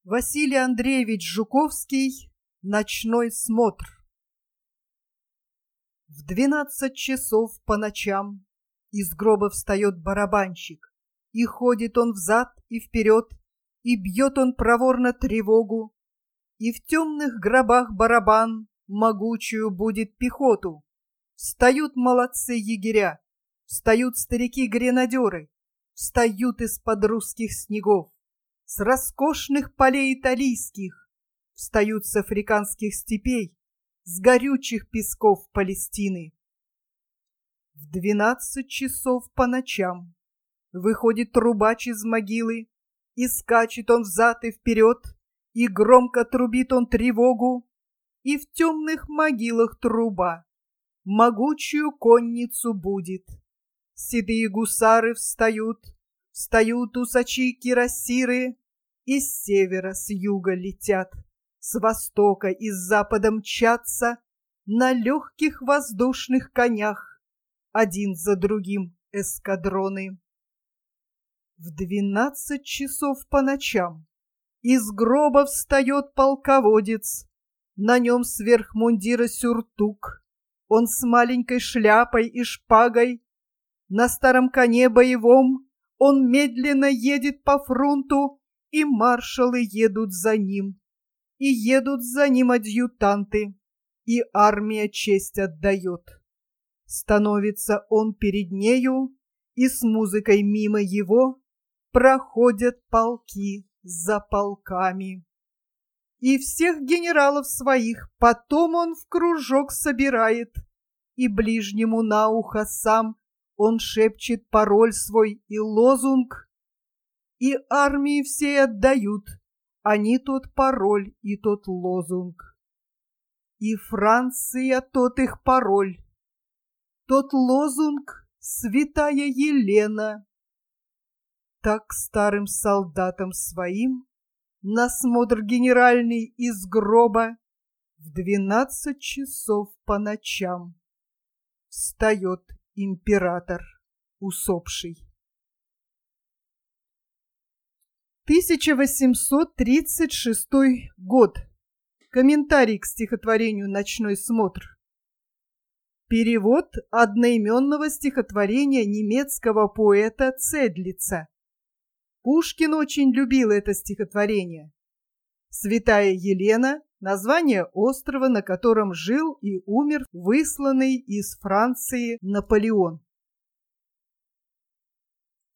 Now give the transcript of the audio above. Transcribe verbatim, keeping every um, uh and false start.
Василий Андреевич Жуковский. Ночной смотр. В двенадцать часов по ночам из гроба встает барабанщик, и ходит он взад и вперед, и бьет он проворно тревогу, и в темных гробах барабан могучую будет пехоту. Встают молодцы-егеря, встают старики-гренадеры, встают из-под русских снегов, с роскошных полей италийских, встают с африканских степей, с горючих песков Палестины. В двенадцать часов по ночам выходит трубач из могилы, и скачет он взад и вперед, и громко трубит он тревогу, и в темных могилах труба могучую конницу будет. Седые гусары встают, встают усачи-кирасиры, и с севера, с юга летят, с востока и с запада мчатся на легких воздушных конях, один за другим эскадроны. В двенадцать часов по ночам из гроба встает полководец, на нем сверх мундира сюртук, он с маленькой шляпой и шпагой, на старом коне боевом он медленно едет по фронту, и маршалы едут за ним, и едут за ним адъютанты, и армия честь отдает. Становится он перед нею, и с музыкой мимо его проходят полки за полками. И всех генералов своих потом он в кружок собирает, и ближнему на ухо сам он шепчет пароль свой и лозунг, и армии всей отдают они тот пароль и тот лозунг. И Франция тот их пароль, тот лозунг «Святая Елена». Так к старым солдатам своим на смотр генеральный из гроба в двенадцать часов по ночам встает император усопший. тысяча восемьсот тридцать шестой год. Комментарий к стихотворению «Ночной смотр». Перевод одноименного стихотворения немецкого поэта Цедлица. Пушкин очень любил это стихотворение. Святая Елена – название острова, на котором жил и умер высланный из Франции Наполеон.